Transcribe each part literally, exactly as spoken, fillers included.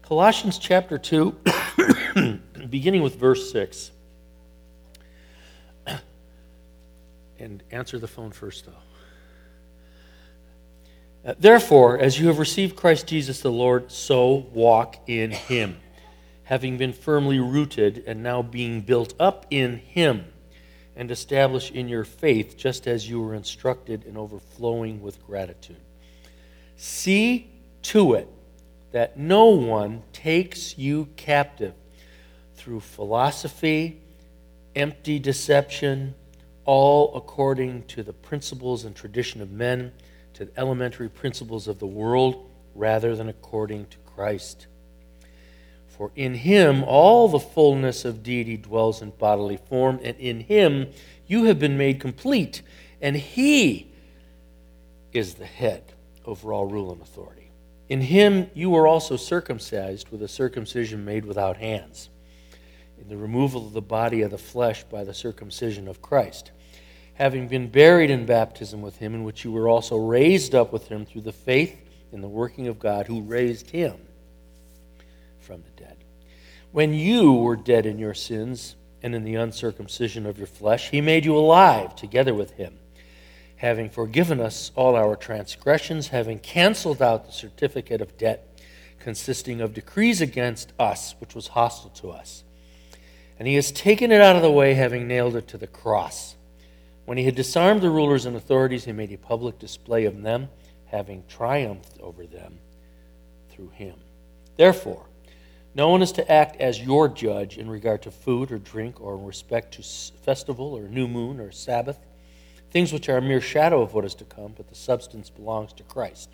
Colossians chapter two, beginning with verse six. And answer the phone first, though. Uh, Therefore, as you have received Christ Jesus the Lord, so walk in him, having been firmly rooted and now being built up in him, and established in your faith, just as you were instructed, and overflowing with gratitude. See to it that no one takes you captive through philosophy, empty deception, all according to the principles and tradition of men, to the elementary principles of the world, rather than according to Christ. For in him all the fullness of deity dwells in bodily form, and in him you have been made complete, and he is the head over all rule and authority. In him you were also circumcised with a circumcision made without hands, in the removal of the body of the flesh by the circumcision of Christ, having been buried in baptism with him, in which you were also raised up with him through the faith in the working of God, who raised him from the dead. When you were dead in your sins and in the uncircumcision of your flesh, he made you alive together with him, having forgiven us all our transgressions, having canceled out the certificate of debt consisting of decrees against us, which was hostile to us. And he has taken it out of the way, having nailed it to the cross. When he had disarmed the rulers and authorities, he made a public display of them, having triumphed over them through him. Therefore, no one is to act as your judge in regard to food or drink, or in respect to festival or new moon or Sabbath, things which are a mere shadow of what is to come, but the substance belongs to Christ.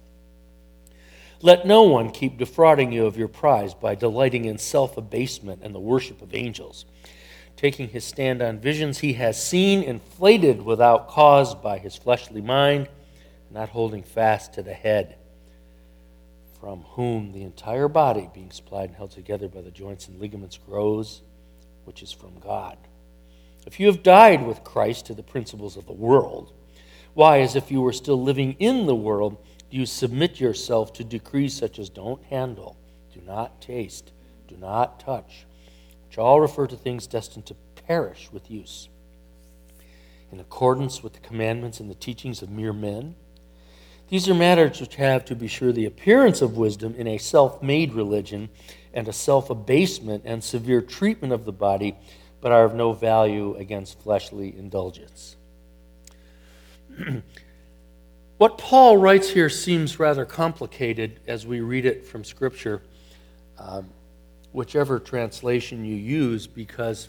Let no one keep defrauding you of your prize by delighting in self-abasement and the worship of angels, taking his stand on visions he has seen, inflated without cause by his fleshly mind, not holding fast to the head, from whom the entire body, being supplied and held together by the joints and ligaments, grows, which is from God. If you have died with Christ to the principles of the world, why, as if you were still living in the world, do you submit yourself to decrees such as don't handle, do not taste, do not touch, which all refer to things destined to perish with use, in accordance with the commandments and the teachings of mere men? These are matters which have, to be sure, the appearance of wisdom in a self-made religion and a self-abasement and severe treatment of the body, but are of no value against fleshly indulgence. What Paul writes here seems rather complicated as we read it from Scripture, um, whichever translation you use, because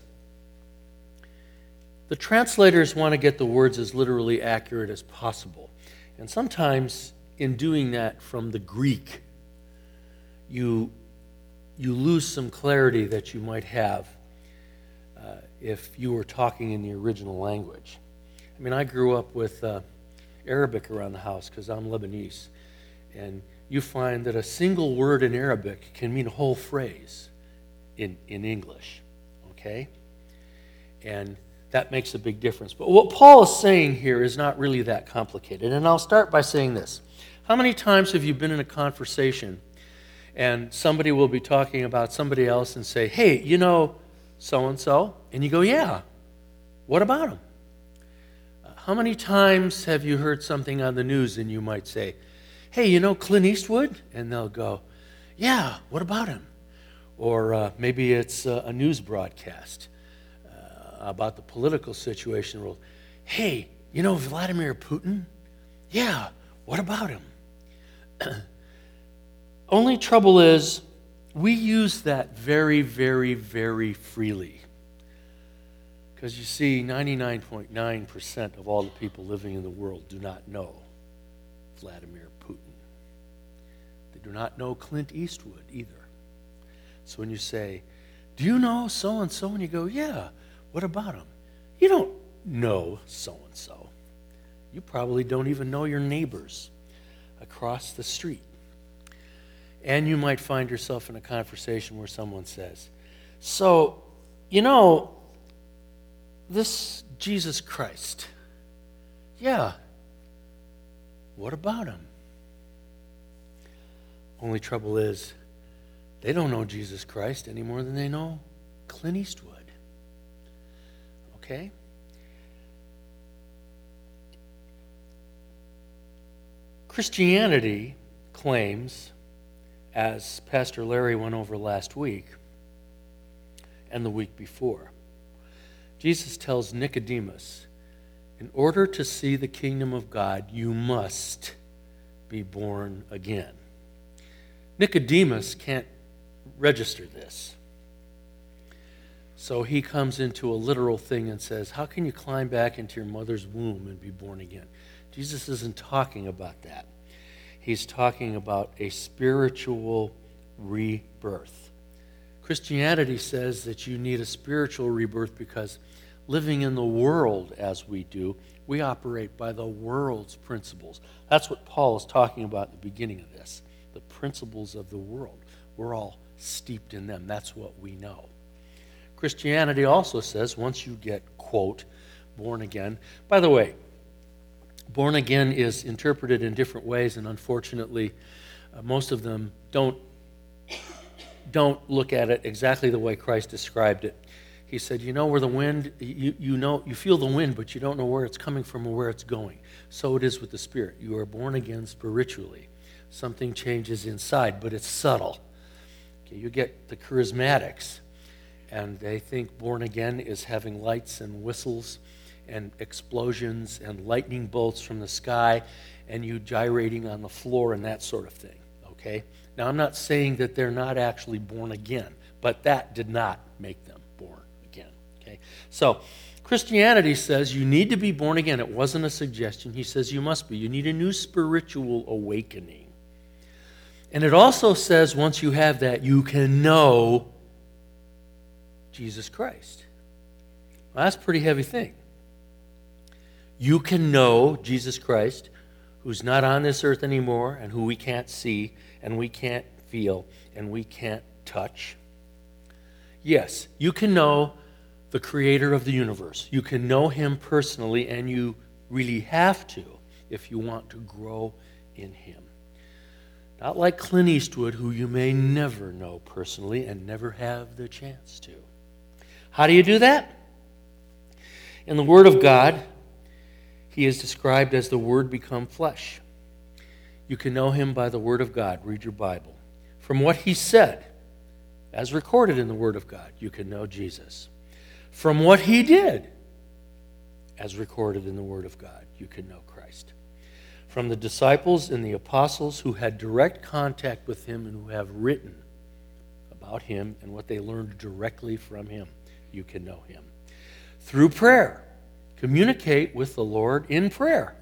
the translators want to get the words as literally accurate as possible. And sometimes in doing that from the Greek, you, you lose some clarity that you might have uh, if you were talking in the original language. I mean, I grew up with uh, Arabic around the house because I'm Lebanese. And you find that a single word in Arabic can mean a whole phrase in, in English, okay? And that makes a big difference. But what Paul is saying here is not really that complicated. And I'll start by saying this. How many times have you been in a conversation and somebody will be talking about somebody else and say, hey, you know so-and-so? And you go, yeah, what about him? How many times have you heard something on the news and you might say, hey, you know Clint Eastwood? And they'll go, yeah, what about him? Or uh, maybe it's uh, a news broadcast uh, about the political situation. Well, hey, you know Vladimir Putin? Yeah, what about him? Only trouble is we use that very, very, very freely. Because you see, ninety-nine point nine percent of all the people living in the world do not know Vladimir Putin. They do not know Clint Eastwood either. So when you say, do you know so-and-so? And you go, yeah, what about him? You don't know so-and-so. You probably don't even know your neighbors across the street. And you might find yourself in a conversation where someone says, so, you know, this Jesus Christ, yeah, what about him? Only trouble is, They don't know Jesus Christ any more than they know Clint Eastwood. Okay? Christianity claims, as Pastor Larry went over last week and the week before, Jesus tells Nicodemus, in order to see the kingdom of God, you must be born again. Nicodemus can't register this. So he comes into a literal thing and says, how can you climb back into your mother's womb and be born again? Jesus isn't talking about that. He's talking about a spiritual rebirth. Christianity says that you need a spiritual rebirth because living in the world as we do, we operate by the world's principles. That's what Paul is talking about at the beginning of this, the principles of the world. We're all steeped in them. That's what we know. Christianity also says once you get, quote, born again. By the way, born again is interpreted in different ways, and unfortunately, uh, most of them don't, don't look at it exactly the way Christ described it. He said, you know where the wind, you, you know, you feel the wind, but you don't know where it's coming from or where it's going. So it is with the Spirit. You are born again spiritually. Something changes inside, but it's subtle. Okay, you get the charismatics, and they think born again is having lights and whistles and explosions and lightning bolts from the sky and you gyrating on the floor and that sort of thing, okay? Now, I'm not saying that they're not actually born again, but that did not make them born again, okay? So, Christianity says you need to be born again. It wasn't a suggestion. He says you must be. You need a new spiritual awakening. And it also says once you have that, you can know Jesus Christ. Well, that's a pretty heavy thing. You can know Jesus Christ, who's not on this earth anymore and who we can't see and we can't feel and we can't touch. Yes, you can know the creator of the universe. You can know him personally, and you really have to if you want to grow in him. Not like Clint Eastwood, who you may never know personally and never have the chance to. How do you do that? In the Word of God, he is described as the Word become flesh. You can know him by the Word of God. Read your Bible. From what he said, as recorded in the Word of God, you can know Jesus. From what he did, as recorded in the Word of God, you can know Christ. From the disciples and the apostles who had direct contact with him and who have written about him and what they learned directly from him, you can know him. Through prayer, communicate with the Lord in prayer.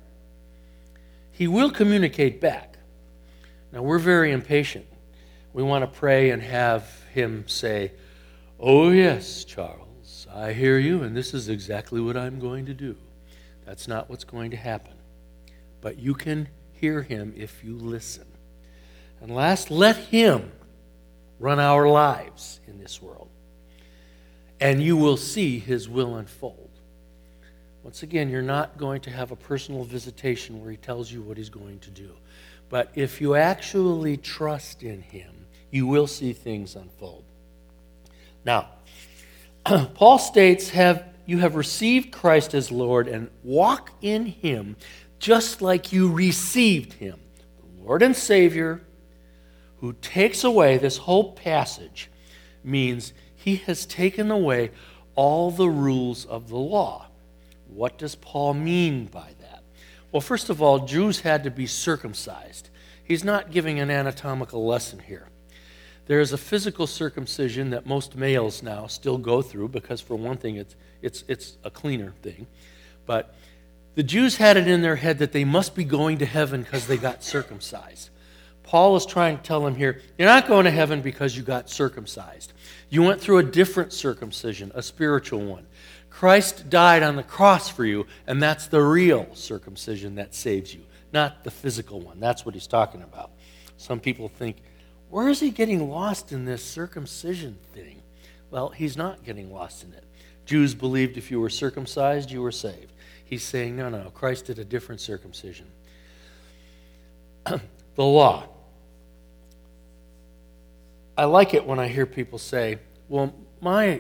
He will communicate back. Now, we're very impatient. We want to pray and have him say, oh, yes, Charles, I hear you, and this is exactly what I'm going to do. That's not what's going to happen. But you can hear him if you listen. And last, let him run our lives in this world. And you will see his will unfold. Once again, you're not going to have a personal visitation where he tells you what he's going to do. But if you actually trust in him, you will see things unfold. Now, Paul states, have you have received Christ as Lord and walk in him just like you received him. The Lord and Savior who takes away, this whole passage means he has taken away all the rules of the law. What does Paul mean by that? Well, first of all, Jews had to be circumcised. He's not giving an anatomical lesson here. There is a physical circumcision that most males now still go through because, for one thing, it's, it's, it's a cleaner thing. But the Jews had it in their head that they must be going to heaven because they got circumcised. Paul is trying to tell them here, you're not going to heaven because you got circumcised. You went through a different circumcision, a spiritual one. Christ died on the cross for you, and that's the real circumcision that saves you, not the physical one. That's what he's talking about. Some people think, where is he getting lost in this circumcision thing? Well, he's not getting lost in it. Jews believed if you were circumcised, you were saved. He's saying, no, no, Christ did a different circumcision. The law. I like it when I hear people say, well, my,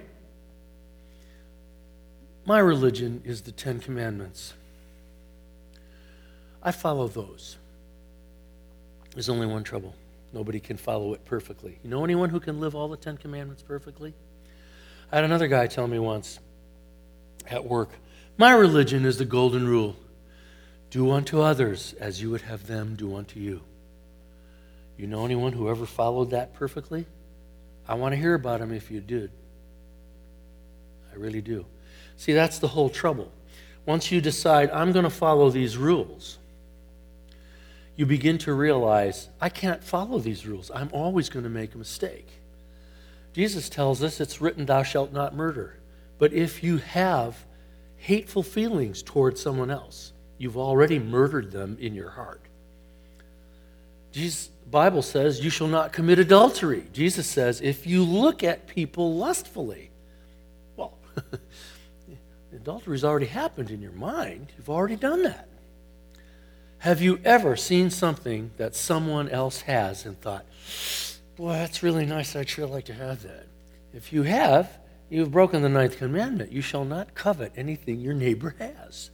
my religion is the Ten Commandments. I follow those. There's only one trouble. Nobody can follow it perfectly. You know anyone who can live all the Ten Commandments perfectly? I had another guy tell me once at work, my religion is the golden rule. Do unto others as you would have them do unto you. You know anyone who ever followed that perfectly? I want to hear about him if you did. I really do. See, that's the whole trouble. Once you decide, I'm going to follow these rules, you begin to realize, I can't follow these rules. I'm always going to make a mistake. Jesus tells us it's written, thou shalt not murder. But if you have hateful feelings towards someone else, you've already murdered them in your heart. Jesus, the Bible says, you shall not commit adultery. Jesus says, if you look at people lustfully, well, adultery's already happened in your mind. You've already done that. Have you ever seen something that someone else has and thought, boy, that's really nice, I'd sure like to have that? If you have, you've broken the ninth commandment. You shall not covet anything your neighbor has.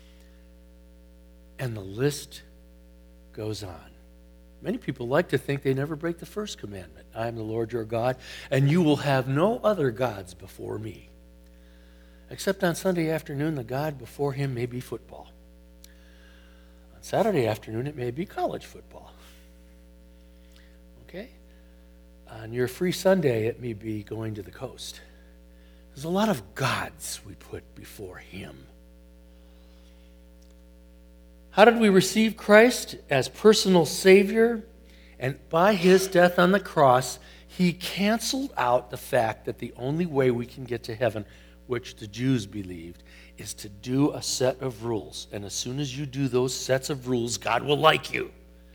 And the list goes on. Many people like to think they never break the first commandment. I am the Lord your God, and you will have no other gods before me. Except on Sunday afternoon, the God before him may be football. On Saturday afternoon, it may be college football. Okay? On your free Sunday, it may be going to the coast. There's a lot of gods we put before him. How did we receive Christ? As personal Savior, and by his death on the cross, he canceled out the fact that the only way we can get to heaven, which the Jews believed, is to do a set of rules. And as soon as you do those sets of rules, God will like you.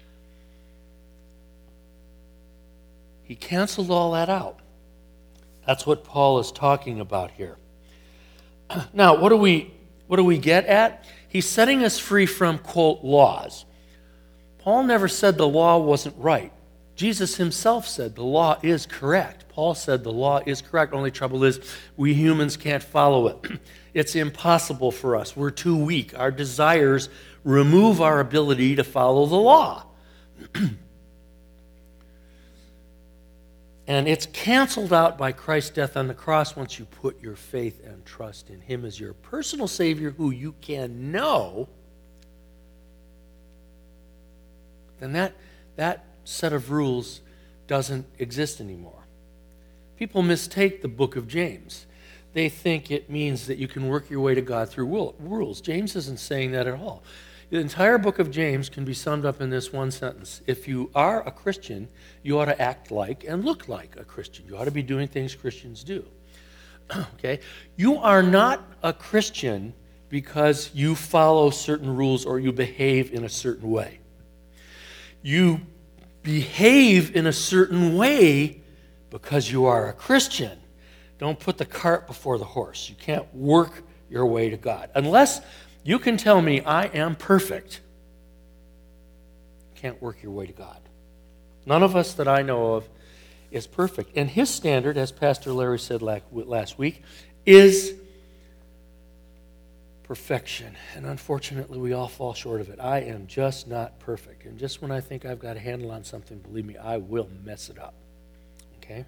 He canceled all that out. That's what Paul is talking about here. Now, what do we what do we get at? He's setting us free from, quote, laws. Paul never said the law wasn't right. Jesus himself said the law is correct. Paul said the law is correct. Only trouble is we humans can't follow it. It's impossible for us. We're too weak. Our desires remove our ability to follow the law. And it's canceled out by Christ's death on the cross once you put your faith and trust in him as your personal Savior who you can know. Then that, that set of rules doesn't exist anymore. People mistake the book of James. They think it means that you can work your way to God through rules. James isn't saying that at all. The entire book of James can be summed up in this one sentence. If you are a Christian, you ought to act like and look like a Christian. You ought to be doing things Christians do. Okay? You are not a Christian because you follow certain rules or you behave in a certain way. You behave in a certain way because you are a Christian. Don't put the cart before the horse. You can't work your way to God. Unless you can tell me I am perfect, you can't work your way to God. None of us that I know of is perfect. And his standard, as Pastor Larry said last week, is perfection. And unfortunately, we all fall short of it. I am just not perfect. And just when I think I've got a handle on something, believe me, I will mess it up. Okay?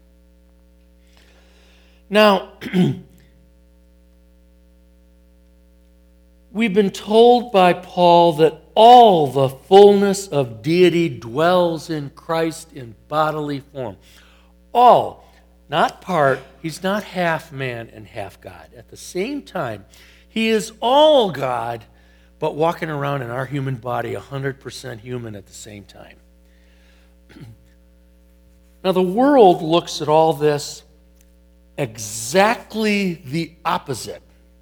Now, we've been told by Paul that all the fullness of deity dwells in Christ in bodily form. All, not part. He's not half man and half God. At the same time, he is all God, but walking around in our human body, one hundred percent human at the same time. Now, the world looks at all this exactly the opposite.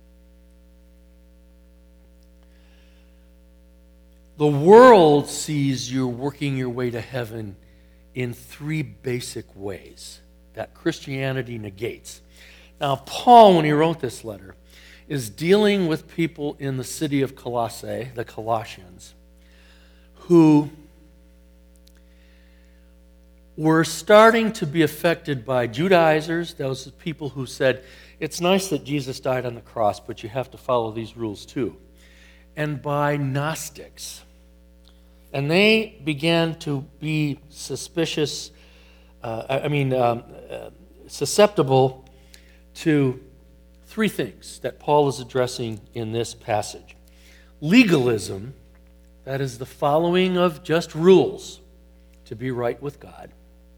The world sees you working your way to heaven in three basic ways that Christianity negates. Now, Paul, when he wrote this letter, is dealing with people in the city of Colossae, the Colossians, who were starting to be affected by Judaizers, those people who said, it's nice that Jesus died on the cross, but you have to follow these rules too, and by Gnostics. And they began to be suspicious, uh, I mean, um, uh, susceptible to three things that Paul is addressing in this passage. Legalism, that is the following of just rules to be right with God.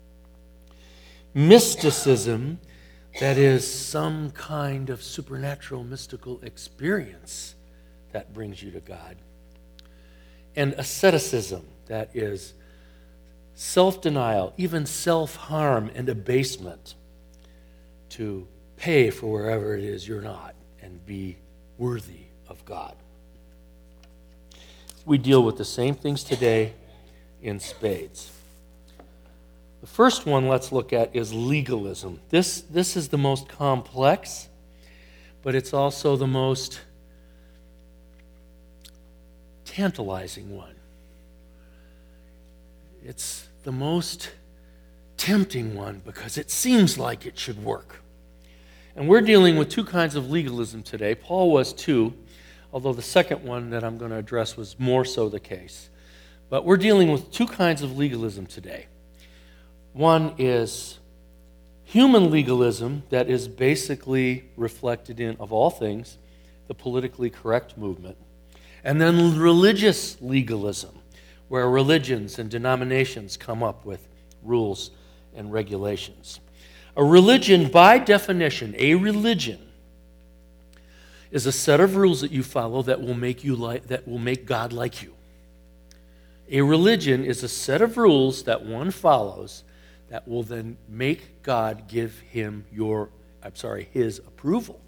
Mysticism, that is some kind of supernatural mystical experience that brings you to God. And asceticism, that is self-denial, even self-harm and abasement to pay for wherever it is you're not and be worthy of God. We deal with the same things today in spades. The first one let's look at is legalism. This, this is the most complex, but it's also the most tantalizing one. It's the most tempting one because it seems like it should work. And we're dealing with two kinds of legalism today. Paul was too, although the second one that I'm going to address was more so the case. But we're dealing with two kinds of legalism today. One is human legalism that is basically reflected in, of all things, the politically correct movement. And then religious legalism, where religions and denominations come up with rules and regulations. A religion, by definition, a religion, is a set of rules that you follow that will make you like, that will make God like you. A religion is a set of rules that one follows that will then make God give him your, I'm sorry, his approval.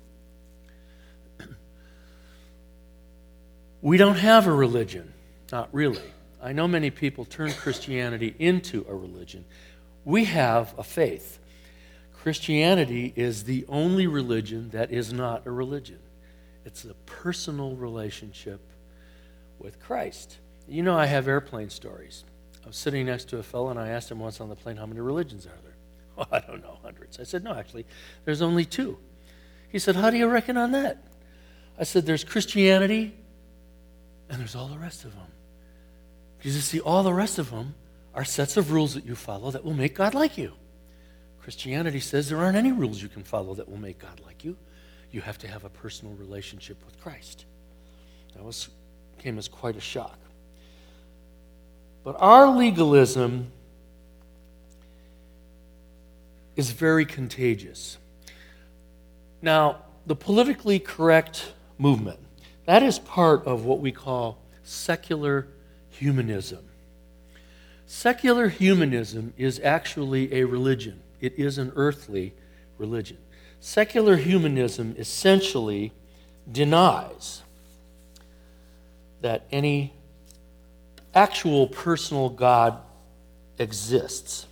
We don't have a religion, not really. I know many people turn Christianity into a religion. We have a faith. Christianity is the only religion that is not a religion. It's a personal relationship with Christ. You know, I have airplane stories. I was sitting next to a fellow, and I asked him once on the plane, how many religions are there? Oh, I don't know, hundreds. I said, no, actually, there's only two. He said, how do you reckon on that? I said, there's Christianity, and there's all the rest of them. Because you see, all the rest of them are sets of rules that you follow that will make God like you. Christianity says there aren't any rules you can follow that will make God like you. You have to have a personal relationship with Christ. That was came as quite a shock. But our legalism is very contagious. Now, the politically correct movement, that is part of what we call secular humanism. Secular humanism is actually a religion. It is an earthly religion. Secular humanism essentially denies that any actual personal God exists.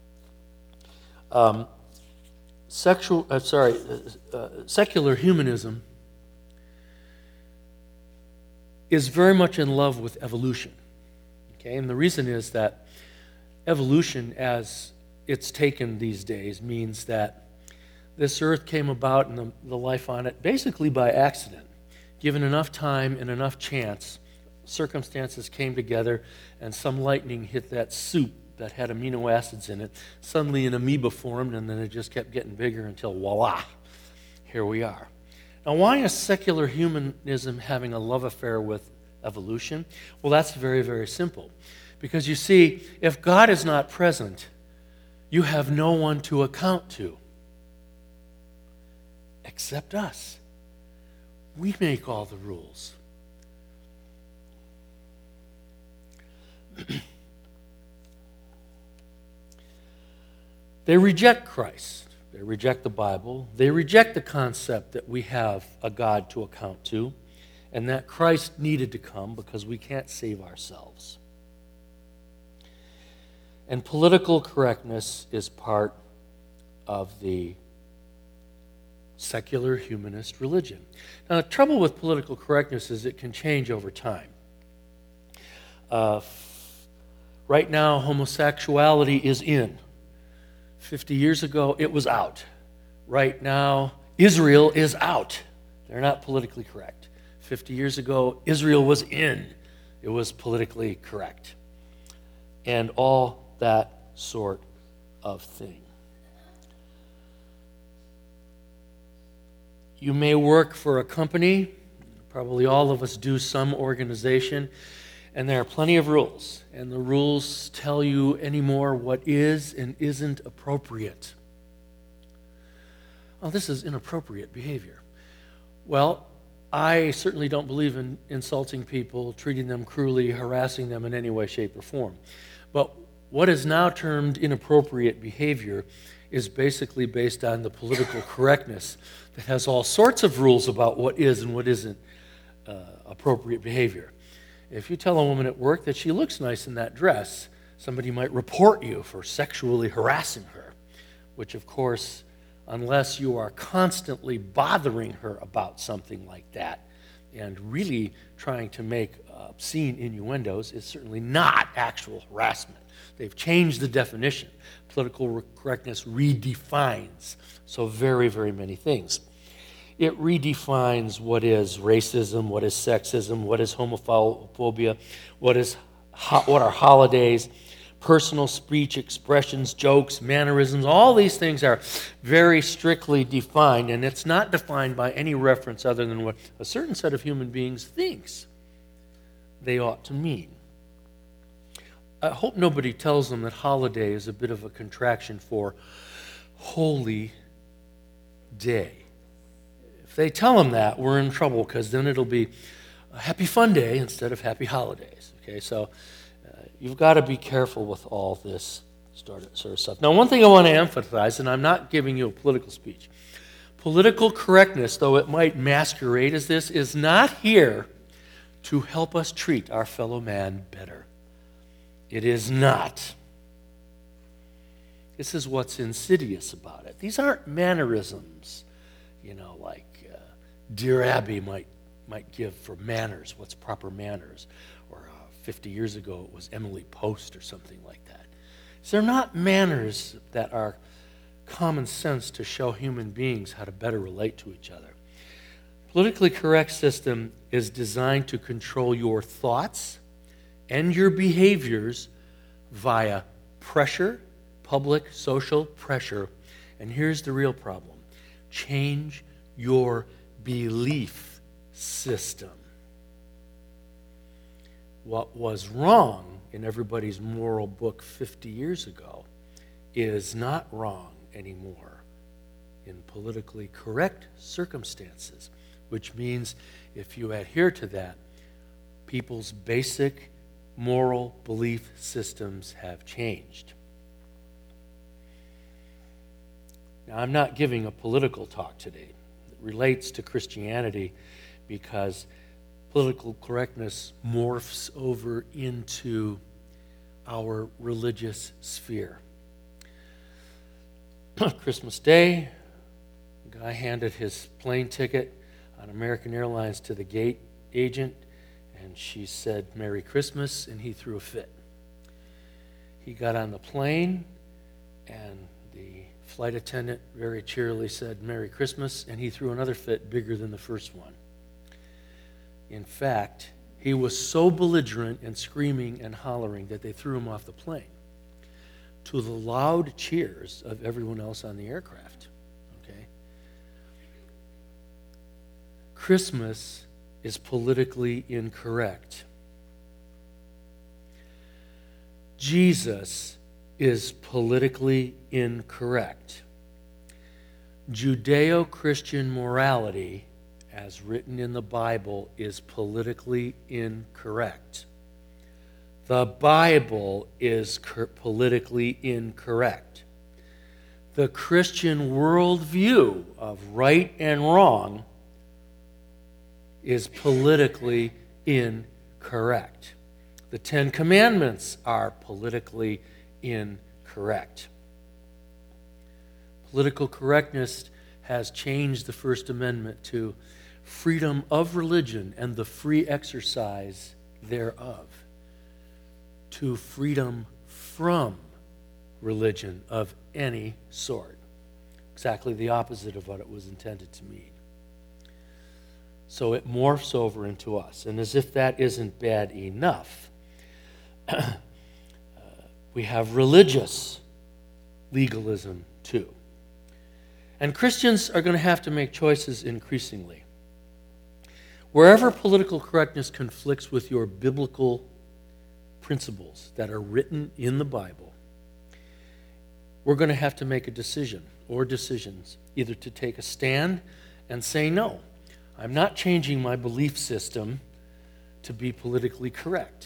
Um, sexual, uh, sorry, uh, uh, secular humanism is very much in love with evolution. Okay, and the reason is that evolution, as it's taken these days, means that this earth came about and the, the life on it basically by accident. Given enough time and enough chance, circumstances came together and some lightning hit that soup that had amino acids in it. Suddenly an amoeba formed, and then it just kept getting bigger until voila, here we are. Now, why is secular humanism having a love affair with evolution? Well, that's very, very simple. Because you see, if God is not present, you have no one to account to except us. We make all the rules. They reject Christ. They reject the Bible. They reject the concept that we have a God to account to and that Christ needed to come because we can't save ourselves. And political correctness is part of the secular humanist religion. Now, the trouble with political correctness is it can change over time. Uh, Right now, homosexuality is in. fifty years ago, it was out. Right now, Israel is out. They're not politically correct. fifty years ago, Israel was in. It was politically correct. And all that sort of thing. You may work for a company, probably all of us do some organization, and there are plenty of rules. And the rules tell you anymore what is and isn't appropriate. Oh, this is inappropriate behavior. Well, I certainly don't believe in insulting people, treating them cruelly, harassing them in any way, shape, or form. But what is now termed inappropriate behavior is basically based on the political correctness that has all sorts of rules about what is and what isn't uh, appropriate behavior. If you tell a woman at work that she looks nice in that dress, somebody might report you for sexually harassing her, which of course, unless you are constantly bothering her about something like that and really trying to make obscene innuendos, is certainly not actual harassment. They've changed the definition. Political correctness redefines so very, very many things. It redefines what is racism, what is sexism, what is homophobia, what is ho- what are holidays, personal speech expressions, jokes, mannerisms. All these things are very strictly defined, and it's not defined by any reference other than what a certain set of human beings thinks they ought to mean. I hope nobody tells them that holiday is a bit of a contraction for holy day. If they tell them that, we're in trouble, because then it'll be a happy fun day instead of happy holidays. Okay, so uh, you've got to be careful with all this sort of stuff. Now, one thing I want to emphasize, and I'm not giving you a political speech, political correctness, though it might masquerade as this, is not here to help us treat our fellow man better. It is not. This is what's insidious about it. These aren't mannerisms, you know, like uh, Dear Abby might might give for manners, what's proper manners, or uh, fifty years ago it was Emily Post or something like that. So they're not manners that are common sense to show human beings how to better relate to each other. Politically correct system is designed to control your thoughts and your behaviors via pressure, public social pressure. And here's the real problem. Change your belief system. What was wrong in everybody's moral book fifty years ago is not wrong anymore in politically correct circumstances, which means if you adhere to that, people's basic moral belief systems have changed. Now, I'm not giving a political talk today. It relates to Christianity because political correctness morphs over into our religious sphere. Christmas Day, a guy handed his plane ticket on American Airlines to the gate agent, and she said, "Merry Christmas," and he threw a fit. He got on the plane, and the flight attendant very cheerily said, "Merry Christmas," and he threw another fit bigger than the first one. In fact, he was so belligerent and screaming and hollering that they threw him off the plane, to the loud cheers of everyone else on the aircraft. Okay? Christmas is politically incorrect. Jesus is politically incorrect. Judeo-Christian morality, as written in the Bible, is politically incorrect. The Bible is cur- politically incorrect. The Christian worldview of right and wrong is politically incorrect. The Ten Commandments are politically incorrect. Political correctness has changed the First Amendment to freedom of religion and the free exercise thereof, to freedom from religion of any sort. Exactly the opposite of what it was intended to mean. So it morphs over into us. And as if that isn't bad enough, uh, we have religious legalism too. And Christians are going to have to make choices increasingly. Wherever political correctness conflicts with your biblical principles that are written in the Bible, we're going to have to make a decision or decisions, either to take a stand and say, no, I'm not changing my belief system to be politically correct.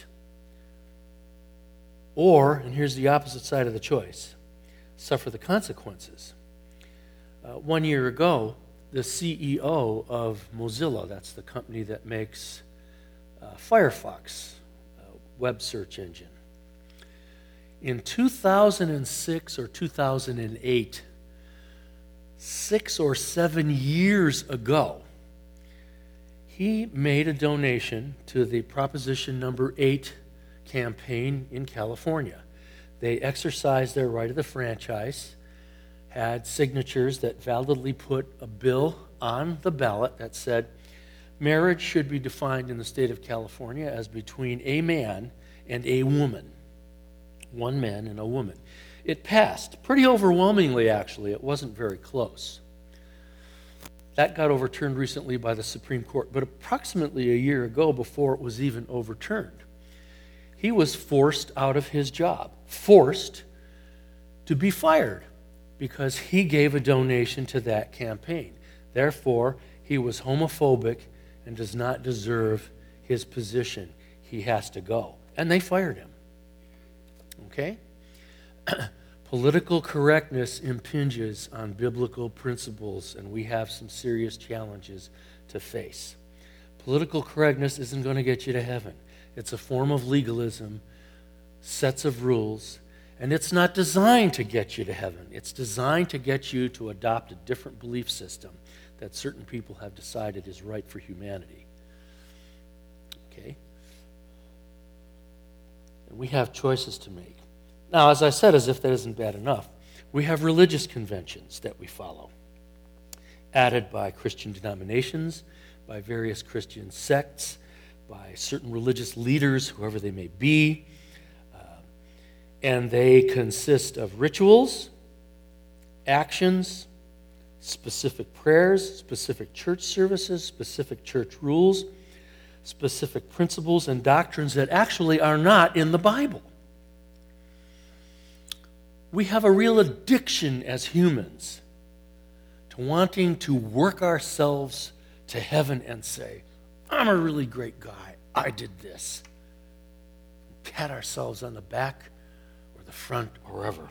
Or, and here's the opposite side of the choice, suffer the consequences. Uh, one year ago, the C E O of Mozilla, that's the company that makes uh, Firefox, uh, web search engine, in two thousand six or two thousand eight, six or seven years ago, he made a donation to the Proposition Number eight campaign in California. They exercised their right of the franchise, had signatures that validly put a bill on the ballot that said marriage should be defined in the state of California as between a man and a woman. One man and a woman. It passed pretty overwhelmingly, actually. It wasn't very close. That got overturned recently by the Supreme Court, but approximately a year ago, before it was even overturned, he was forced out of his job, forced to be fired because he gave a donation to that campaign. Therefore, he was homophobic and does not deserve his position. He has to go. And they fired him. Okay? Political correctness impinges on biblical principles, and we have some serious challenges to face. Political correctness isn't going to get you to heaven. It's a form of legalism, sets of rules, and it's not designed to get you to heaven. It's designed to get you to adopt a different belief system that certain people have decided is right for humanity. Okay? And we have choices to make. Now, as I said, as if that isn't bad enough, we have religious conventions that we follow, added by Christian denominations, by various Christian sects, by certain religious leaders, whoever they may be, uh, and they consist of rituals, actions, specific prayers, specific church services, specific church rules, specific principles and doctrines that actually are not in the Bible. We have a real addiction as humans to wanting to work ourselves to heaven and say, I'm a really great guy. I did this. Pat ourselves on the back or the front or wherever.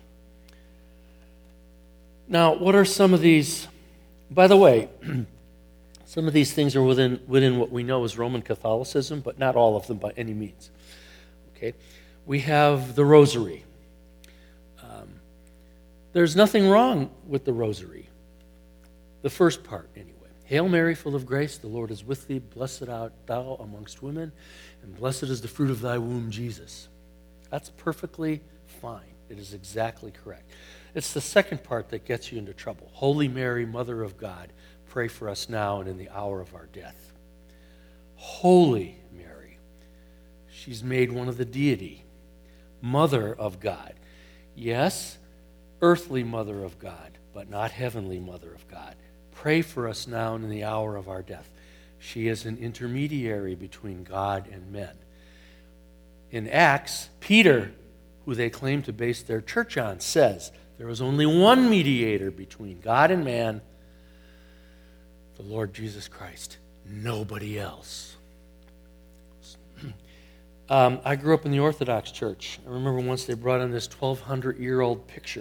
Now, what are some of these? By the way, some of these things are within, within what we know as Roman Catholicism, but not all of them by any means. Okay? We have the rosary. Um, there's nothing wrong with the rosary. The first part, anyway. Hail Mary, full of grace, the Lord is with thee. Blessed art thou amongst women, and blessed is the fruit of thy womb, Jesus. That's perfectly fine. It is exactly correct. It's the second part that gets you into trouble. Holy Mary, Mother of God, pray for us now and in the hour of our death. Holy Mary. She's made one of the deity. Mother of God. Yes, earthly Mother of God, but not heavenly Mother of God. Pray for us now and in the hour of our death. She is an intermediary between God and men. In Acts, Peter, who they claim to base their church on, says there was only one mediator between God and man, the Lord Jesus Christ. Nobody else. um, I grew up in the Orthodox Church. I remember once they brought in this twelve hundred year old picture.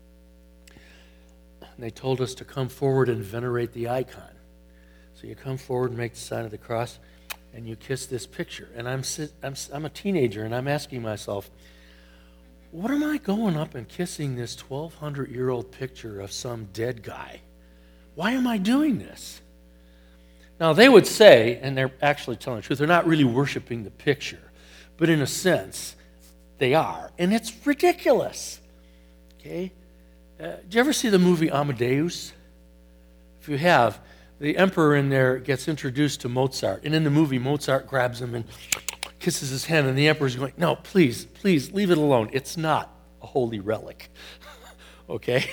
And they told us to come forward and venerate the icon. So you come forward and make the sign of the cross, and you kiss this picture. And I'm, I'm, I'm a teenager, and I'm asking myself, what am I going up and kissing this twelve hundred year old picture of some dead guy? Why am I doing this? Now, they would say, and they're actually telling the truth, they're not really worshiping the picture, but in a sense, they are. And it's ridiculous. Okay? Uh, did you ever see the movie Amadeus? If you have, the emperor in there gets introduced to Mozart. And in the movie, Mozart grabs him and kisses his hand. And the emperor's going, no, please, please, leave it alone. It's not a holy relic. Okay?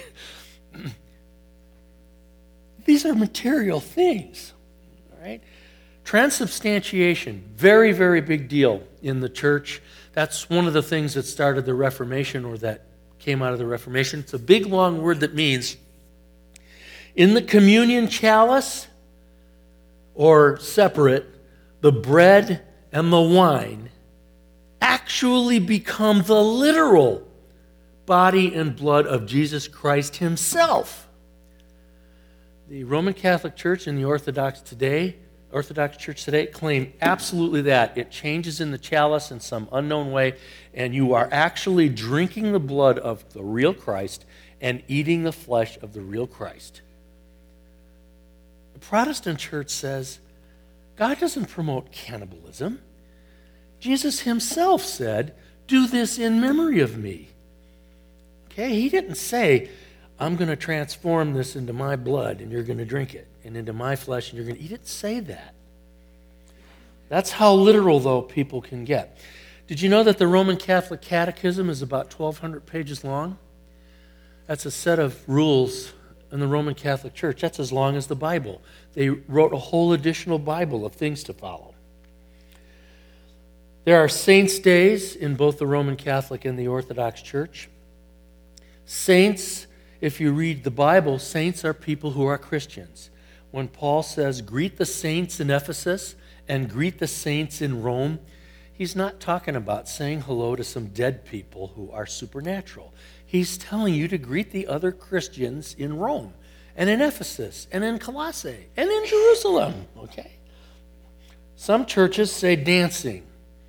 These are material things. All right? Transubstantiation, very, very big deal in the church. That's one of the things that started the Reformation, or that came out of the Reformation. It's a big, long word that means in the communion chalice, or separate, the bread and the wine actually become the literal body and blood of Jesus Christ himself. The Roman Catholic Church and the Orthodox today, Orthodox Church today, claim absolutely that. It changes in the chalice in some unknown way, and you are actually drinking the blood of the real Christ and eating the flesh of the real Christ. The Protestant church says, God doesn't promote cannibalism. Jesus himself said, do this in memory of me. Okay, he didn't say, I'm going to transform this into my blood and you're going to drink it, and into my flesh and you're going to eat it. He didn't say that. That's how literal, though, people can get. Did you know that the Roman Catholic Catechism is about twelve hundred pages long? That's a set of rules in the Roman Catholic Church. That's as long as the Bible. They wrote a whole additional Bible of things to follow. There are saints' days in both the Roman Catholic and the Orthodox Church. Saints, if you read the Bible, saints are people who are Christians. When Paul says, greet the saints in Ephesus and greet the saints in Rome, he's not talking about saying hello to some dead people who are supernatural. He's telling you to greet the other Christians in Rome and in Ephesus and in Colossae and in Jerusalem, okay? Some churches say dancing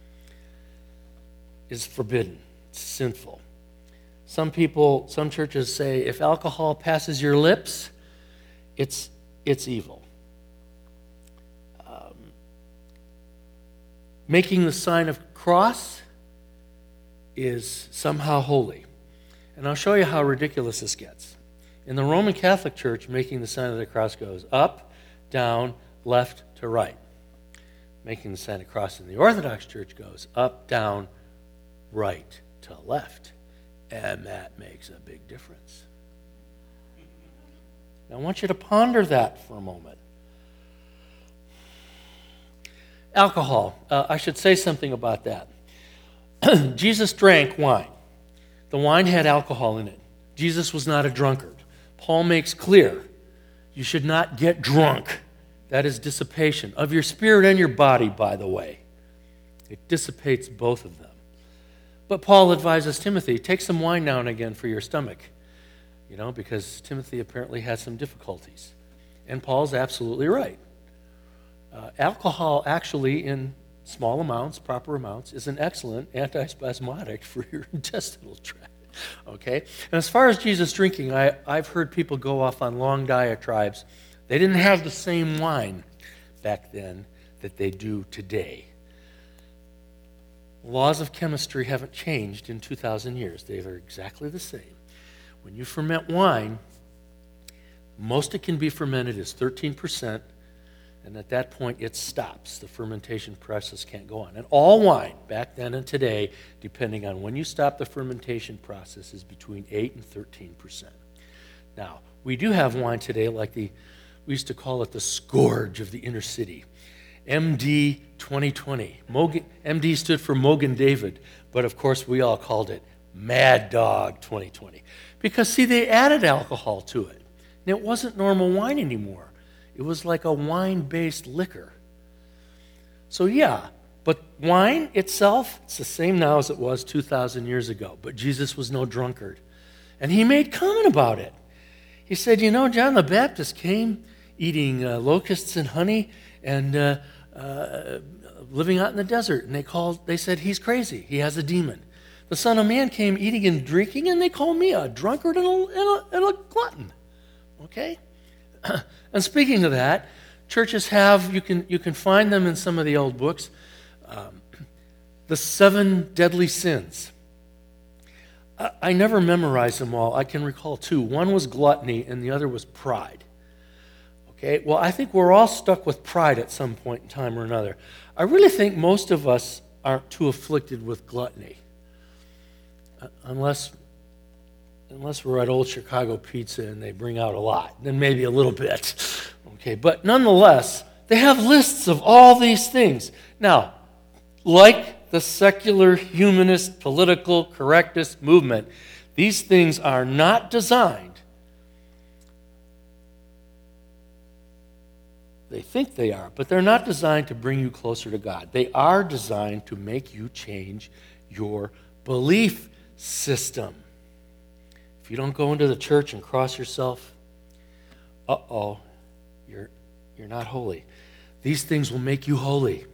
is forbidden, it's sinful. Some people, some churches say if alcohol passes your lips, it's it's evil. Um, making the sign of cross is somehow holy. And I'll show you how ridiculous this gets. In the Roman Catholic Church, making the sign of the cross goes up, down, left to right. Making the sign of the cross in the Orthodox Church goes up, down, right to left. And that makes a big difference. Now, I want you to ponder that for a moment. Alcohol. Uh, I should say something about that. Jesus drank wine. The wine had alcohol in it. Jesus was not a drunkard. Paul makes clear you should not get drunk. That is dissipation of your spirit and your body, by the way. It dissipates both of them. But Paul advises Timothy, take some wine now and again for your stomach, you know, because Timothy apparently has some difficulties. And Paul's absolutely right. Uh, alcohol actually, in small amounts, proper amounts, is an excellent antispasmodic for your intestinal tract. Okay? And as far as Jesus drinking, I, I've heard people go off on long diatribes. They didn't have the same wine back then that they do today. Laws of chemistry haven't changed in two thousand years. They are exactly the same. When you ferment wine, most it can be fermented is thirteen percent, and at that point it stops. The fermentation process can't go on. And all wine, back then and today, depending on when you stop the fermentation process, is between eight and thirteen percent. Now, we do have wine today like the, we used to call it the scourge of the inner city. M D twenty twenty. Mogan, M D stood for Mogan David, but of course we all called it Mad Dog twenty twenty. Because, see, they added alcohol to it. And it wasn't normal wine anymore. It was like a wine-based liquor. So, yeah, but wine itself, it's the same now as it was two thousand years ago. But Jesus was no drunkard. And he made comment about it. He said, you know, John the Baptist came eating uh, locusts and honey and uh, uh, living out in the desert. And they called, they said, he's crazy. He has a demon. The Son of Man came eating and drinking, and they called me a drunkard and a, and a, and a glutton. Okay? And speaking of that, churches have, you can, you can find them in some of the old books, um, the seven deadly sins. I, I never memorized them all. I can recall two. One was gluttony and the other was pride. Okay, well, I think we're all stuck with pride at some point in time or another. I really think most of us aren't too afflicted with gluttony. Uh, unless, unless we're at Old Chicago Pizza and they bring out a lot. Then maybe a little bit. Okay, but nonetheless, they have lists of all these things. Now, like the secular humanist political correctist movement, these things are not designed. They think they are, but they're not designed to bring you closer to God. They are designed to make you change your belief system. If you don't go into the church and cross yourself, uh-oh, you're, you're not holy. These things will make you holy.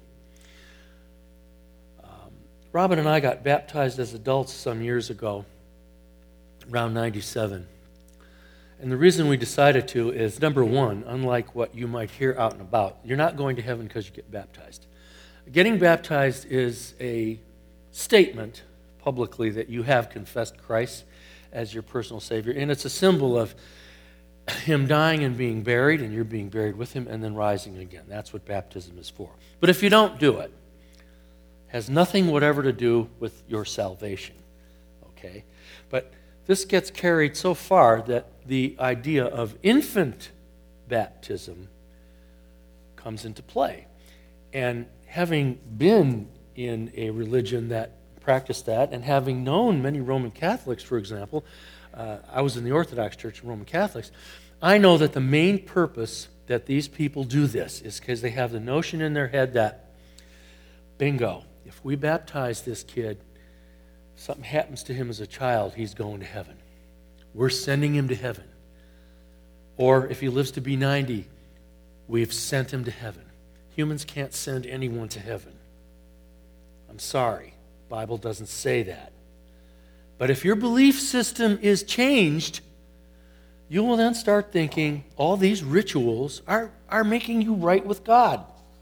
Um, Robin and I got baptized as adults some years ago, around ninety-seven. And the reason we decided to is, number one, unlike what you might hear out and about, you're not going to heaven because you get baptized. Getting baptized is a statement publicly that you have confessed Christ as your personal Savior, and it's a symbol of Him dying and being buried, and you're being buried with Him and then rising again. That's what baptism is for. But if you don't do it, it has nothing whatever to do with your salvation, okay? But this gets carried so far that the idea of infant baptism comes into play. And having been in a religion that practiced that, and having known many Roman Catholics, for example, uh, I was in the Orthodox Church of Roman Catholics, I know that the main purpose that these people do this is because they have the notion in their head that, bingo, if we baptize this kid, something happens to him as a child, he's going to heaven. We're sending him to heaven. Or if he lives to be ninety, we've sent him to heaven. Humans can't send anyone to heaven. I'm sorry, the Bible doesn't say that. But if your belief system is changed, you will then start thinking all these rituals are, are making you right with God.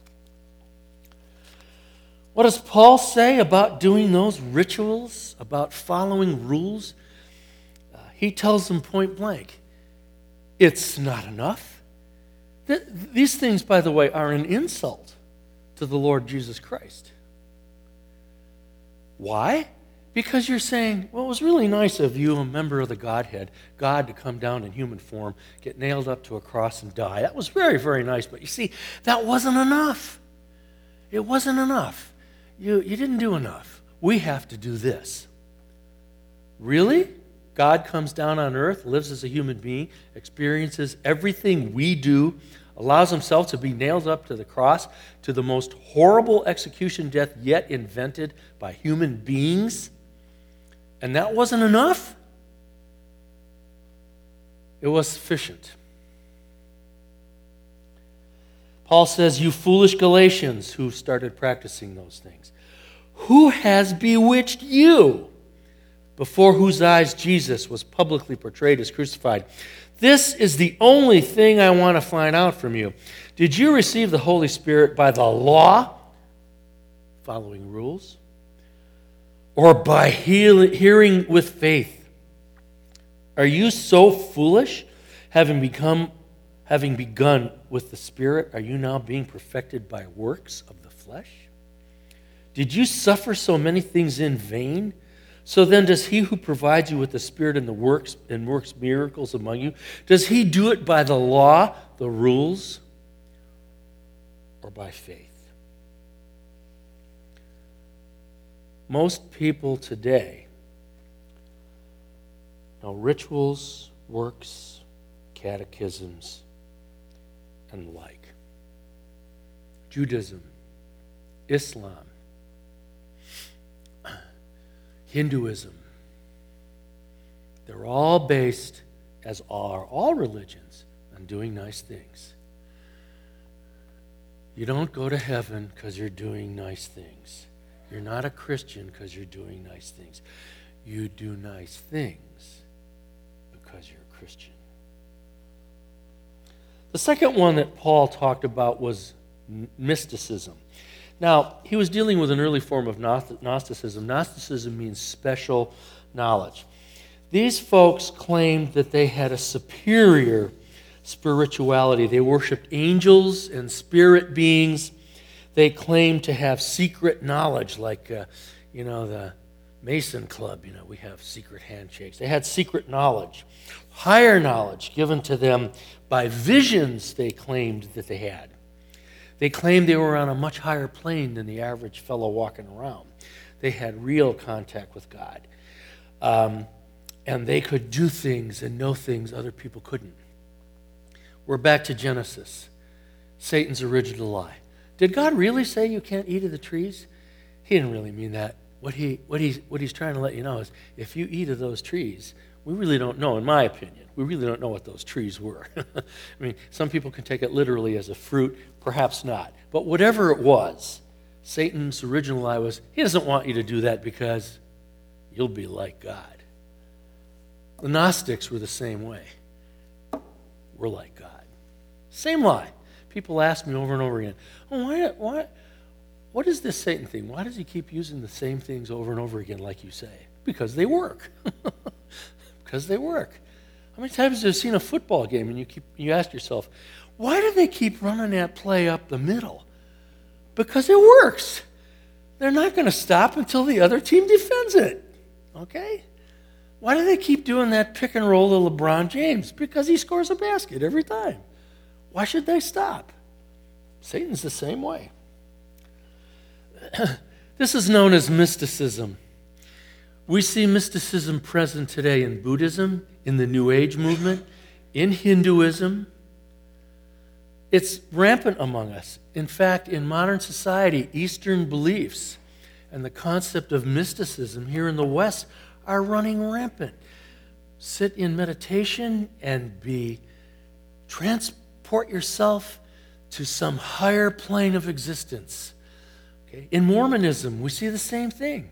What does Paul say about doing those rituals, about following rules? Uh, he tells them point blank, it's not enough. Th- these things, by the way, are an insult to the Lord Jesus Christ. Why? Because you're saying, well, it was really nice of you, a member of the Godhead, God to come down in human form, get nailed up to a cross and die. That was very, very nice. But you see, that wasn't enough. It wasn't enough. You, you didn't do enough. We have to do this. Really? God comes down on earth, lives as a human being, experiences everything we do, allows himself to be nailed up to the cross, to the most horrible execution death yet invented by human beings. And that wasn't enough? It was sufficient. Paul says, you foolish Galatians who started practicing those things. Who has bewitched you? Before whose eyes Jesus was publicly portrayed as crucified. This is the only thing I want to find out from you. Did you receive the Holy Spirit by the law, following rules, or by hearing with faith? Are you so foolish, having become, having begun with the Spirit, are you now being perfected by works of the flesh? Did you suffer so many things in vain? So then does he who provides you with the Spirit and the works and works miracles among you, does he do it by the law, the rules, or by faith? Most people today know rituals, works, catechisms, and the like. Judaism, Islam, Hinduism. They're all based, as are all religions, on doing nice things. You don't go to heaven because you're doing nice things. You're not a Christian because you're doing nice things. You do nice things because you're a Christian. The second one that Paul talked about was mysticism. Now, he was dealing with an early form of Gnosticism. Gnosticism means special knowledge. These folks claimed that they had a superior spirituality. They worshiped angels and spirit beings. They claimed to have secret knowledge, like, uh, you know, the Mason Club, you know, we have secret handshakes. They had secret knowledge, higher knowledge given to them by visions they claimed that they had. They claimed they were on a much higher plane than the average fellow walking around. They had real contact with God. Um, and they could do things and know things other people couldn't. We're back to Genesis, Satan's original lie. Did God really say you can't eat of the trees? He didn't really mean that. What he what he's what he's trying to let you know is if you eat of those trees, we really don't know, in my opinion, we really don't know what those trees were. I mean, some people can take it literally as a fruit, perhaps not. But whatever it was, Satan's original lie was, he doesn't want you to do that because you'll be like God. The Gnostics were the same way. We're like God. Same lie. People ask me over and over again, oh, why, why, what is this Satan thing? Why does he keep using the same things over and over again like you say? Because they work. Because they work. How many times have you seen a football game and you keep you ask yourself, why do they keep running that play up the middle? Because it works. They're not going to stop until the other team defends it. Okay? Why do they keep doing that pick and roll to LeBron James? Because he scores a basket every time. Why should they stop? Satan's the same way. This is known as mysticism. We see mysticism present today in Buddhism, in the New Age movement, in Hinduism. It's rampant among us. In fact, in modern society, Eastern beliefs and the concept of mysticism here in the West are running rampant. Sit in meditation and be transport yourself to some higher plane of existence. Okay? In Mormonism, we see the same thing.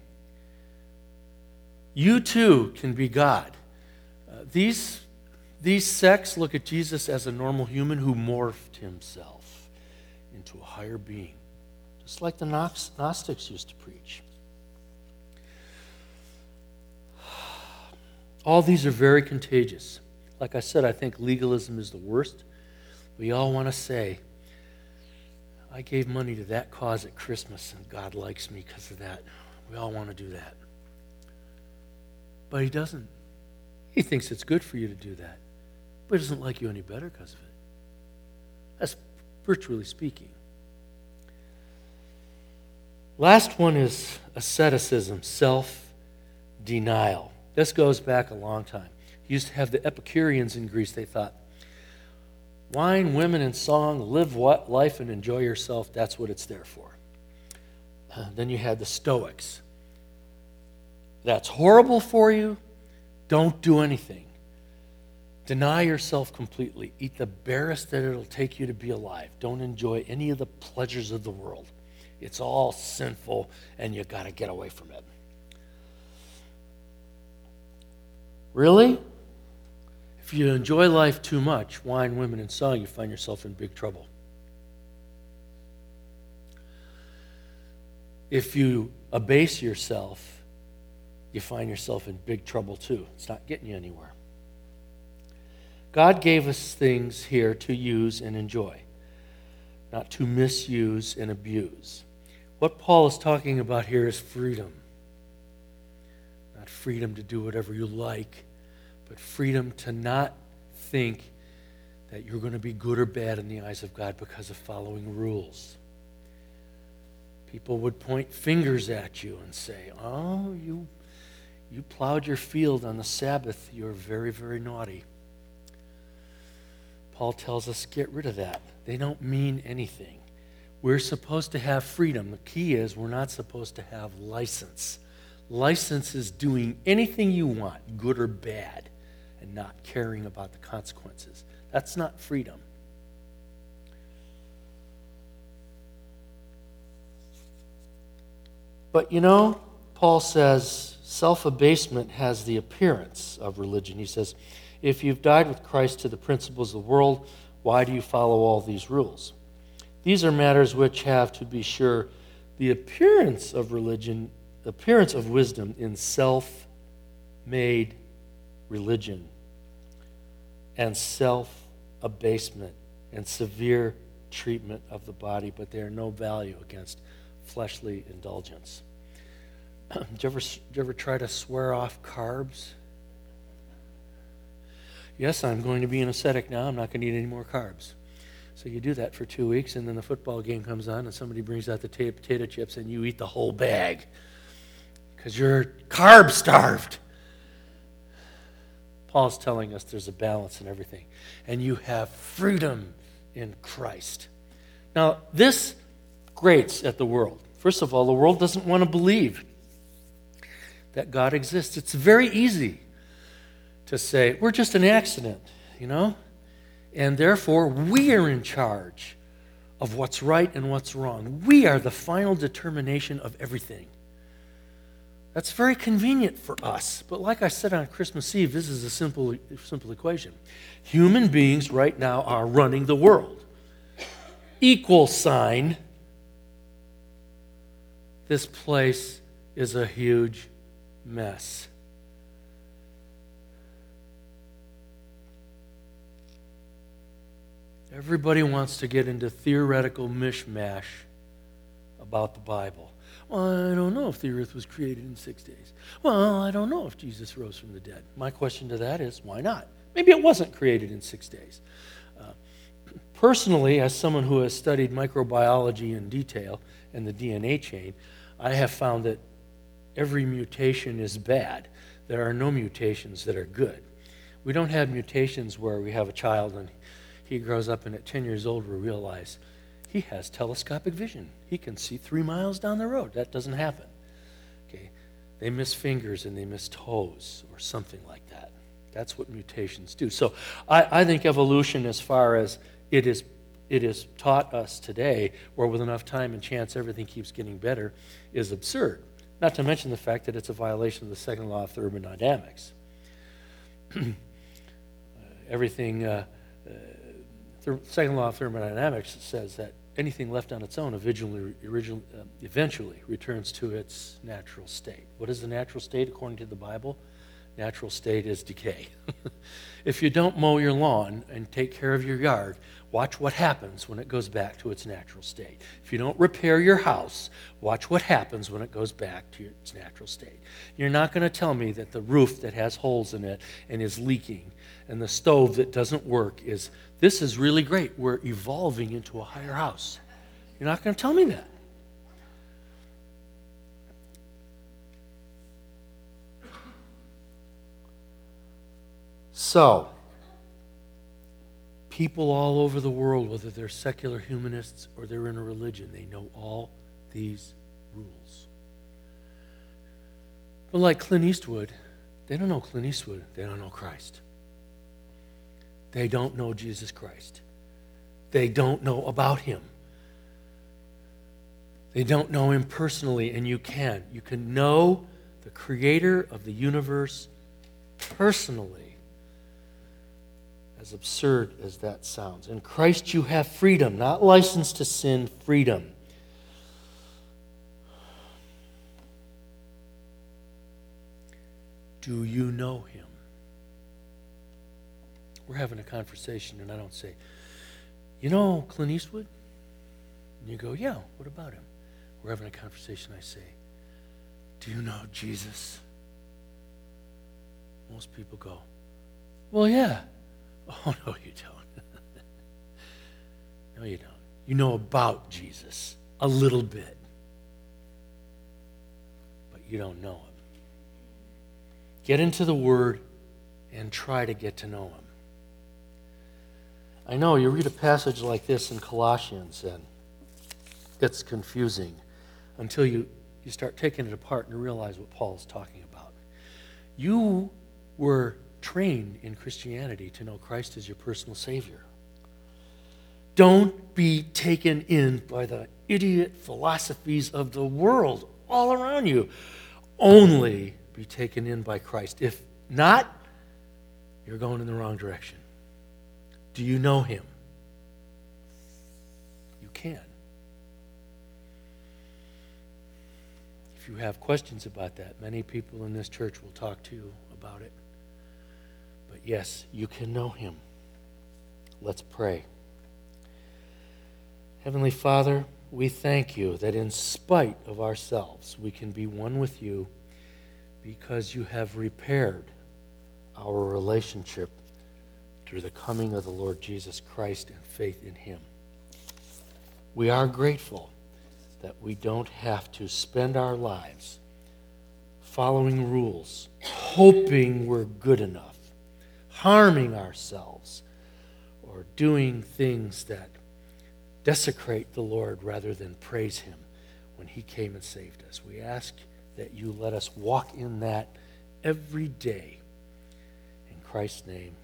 You too can be God. Uh, these, these sects look at Jesus as a normal human who morphed himself into a higher being, just like the Gnostics used to preach. All these are very contagious. Like I said, I think legalism is the worst. We all want to say, I gave money to that cause at Christmas and God likes me because of that. We all want to do that. But he doesn't. He thinks it's good for you to do that. But he doesn't like you any better because of it. That's virtually speaking. Last one is asceticism, self-denial. This goes back a long time. You used to have the Epicureans in Greece. They thought, wine, women, and song, live what life and enjoy yourself. That's what it's there for. Uh, then you had the Stoics. That's horrible for you. Don't do anything. Deny yourself completely. Eat the barest that it'll take you to be alive. Don't enjoy any of the pleasures of the world. It's all sinful, and you've got to get away from it. Really? If you enjoy life too much, wine, women, and song, you find yourself in big trouble. If you abase yourself, you find yourself in big trouble too. It's not getting you anywhere. God gave us things here to use and enjoy, not to misuse and abuse. What Paul is talking about here is freedom. Not freedom to do whatever you like, but freedom to not think that you're going to be good or bad in the eyes of God because of following rules. People would point fingers at you and say, oh, you, you plowed your field on the Sabbath. You're very, very naughty. Paul tells us, get rid of that. They don't mean anything. We're supposed to have freedom. The key is we're not supposed to have license. License is doing anything you want, good or bad, and not caring about the consequences. That's not freedom. But you know, Paul says self-abasement has the appearance of religion. He says, if you've died with Christ to the principles of the world, why do you follow all these rules? These are matters which have, to be sure, the appearance of religion, the appearance of wisdom in self-made religion and self-abasement and severe treatment of the body, but they are no value against fleshly indulgence. Did you ever, did you ever try to swear off carbs? Yes, I'm going to be an ascetic now. I'm not going to eat any more carbs. So you do that for two weeks, and then the football game comes on, and somebody brings out the t- potato chips, and you eat the whole bag because you're carb-starved. Paul's telling us there's a balance in everything, and you have freedom in Christ. Now, this grates at the world. First of all, the world doesn't want to believe that God exists. It's very easy to say, we're just an accident, you know? And therefore, we are in charge of what's right and what's wrong. We are the final determination of everything. That's very convenient for us. But like I said on Christmas Eve, this is a simple, simple equation. Human beings right now are running the world. Equal sign, this place is a huge mess. Everybody wants to get into theoretical mishmash about the Bible. Well, I don't know if the earth was created in six days. Well, I don't know if Jesus rose from the dead. My question to that is, why not? Maybe it wasn't created in six days. Uh, personally, as someone who has studied microbiology in detail and the D N A chain, I have found that every mutation is bad. There are no mutations that are good. We don't have mutations where we have a child and he grows up and at ten years old we realize he has telescopic vision. He can see three miles down the road. That doesn't happen. Okay, they miss fingers and they miss toes or something like that. That's what mutations do. So I, I think evolution, as far as it is, it is taught us today, where with enough time and chance everything keeps getting better, is absurd. Not to mention the fact that it's a violation of the second law of thermodynamics. uh, everything. Uh, The second law of thermodynamics says that anything left on its own eventually, eventually returns to its natural state. What is the natural state according to the Bible? Natural state is decay. If you don't mow your lawn and take care of your yard, watch what happens when it goes back to its natural state. If you don't repair your house, watch what happens when it goes back to its natural state. You're not going to tell me that the roof that has holes in it and is leaking and the stove that doesn't work is, this is really great, we're evolving into a higher house. You're not going to tell me that. So, people all over the world, whether they're secular humanists or they're in a religion, they know all these rules. But like Clint Eastwood, they don't know Clint Eastwood, they don't know Christ. They don't know Jesus Christ. They don't know about him. They don't know him personally, and you can. You can know the creator of the universe personally, as absurd as that sounds. In Christ you have freedom, not license to sin, freedom. Do you know him? We're having a conversation, and I don't say, you know Clint Eastwood? And you go, yeah, what about him? We're having a conversation, I say, do you know Jesus? Most people go, well, yeah. Oh, no, you don't. No, you don't. You know about Jesus a little bit, but you don't know him. Get into the Word and try to get to know him. I know you read a passage like this in Colossians and it's confusing until you, you start taking it apart and realize what Paul is talking about. You were trained in Christianity to know Christ as your personal Savior. Don't be taken in by the idiot philosophies of the world all around you. Only be taken in by Christ. If not, you're going in the wrong direction. Do you know him? You can. you have questions about that, many people in this church will talk to you about it. But yes, you can know him. Let's pray. Heavenly Father, we thank you that in spite of ourselves, we can be one with you because you have repaired our relationship through the coming of the Lord Jesus Christ and faith in him. We are grateful that we don't have to spend our lives following rules, hoping we're good enough, harming ourselves, or doing things that desecrate the Lord rather than praise him when he came and saved us. We ask that you let us walk in that every day. In Christ's name,